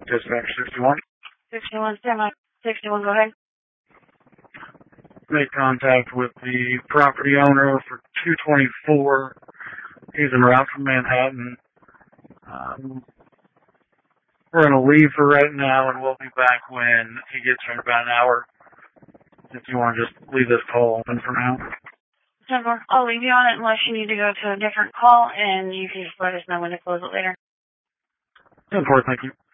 Dispatch 61. 61, stand 61, go ahead. Made contact with the property owner for 224. He's en route from Manhattan. We're going to leave for right now, and we'll be back when he gets here in about an hour. If you want to just leave this call open for now. 10-4, I'll leave you on it unless you need to go to a different call, and you can just let us know when to close it later. 10-4, thank you.